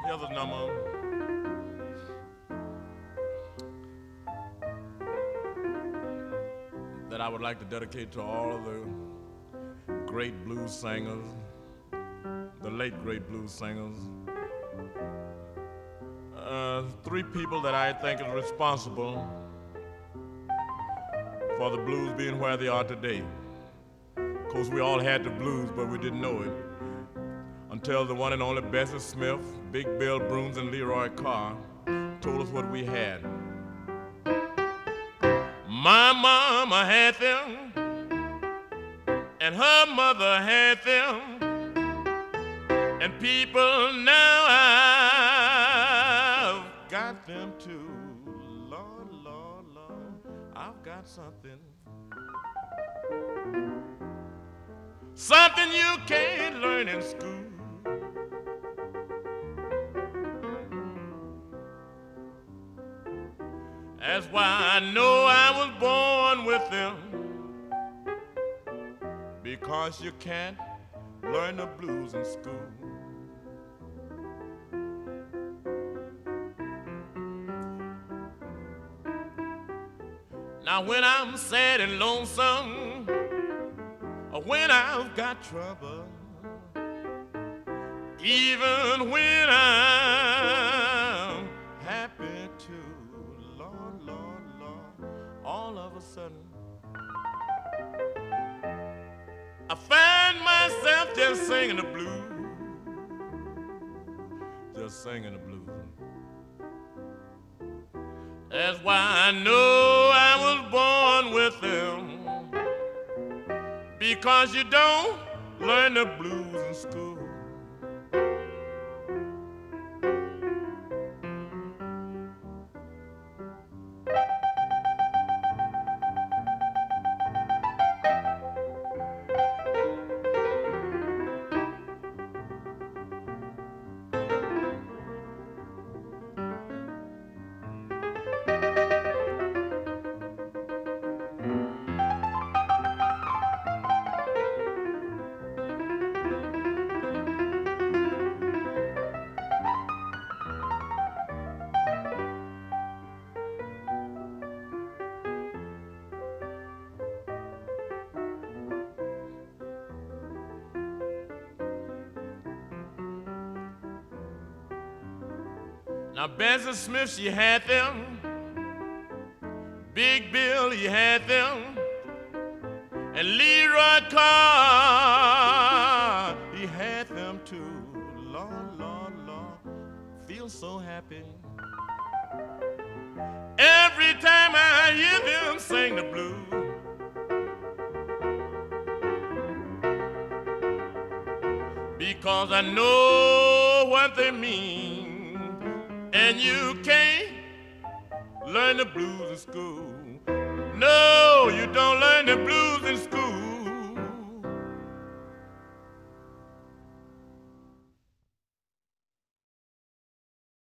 Here's a number that I would like to dedicate to all of the great blues singers, the late great blues singers. Three people that I think is responsible for the blues being where they are today. Of course, we all had the blues, but we didn't know it until the one and only Bessie Smith, Big Bill Bruns, and Leroy Carr told us what we had. My mama had them, and her mother had them, and people now I've got them too. Lord, Lord, Lord, I've got something. Something you can't learn in school. That's why I know I was born with them, because you can't learn the blues in school. Now when I'm sad and lonesome, or when I've got trouble, even when I'm happy too, Lord, Lord, Lord, all of a sudden I find myself just singing the blues, just singing the blues. That's why I know I was born with them, because you don't learn the blues in school. Now Bessie Smith, she had them. Big Bill, he had them. And Leroy Carr, he had them too. Lord, Lord, Lord, feel so happy every time I hear them sing the blues. Because I know what they mean. And you can't learn the blues in school. No, you don't learn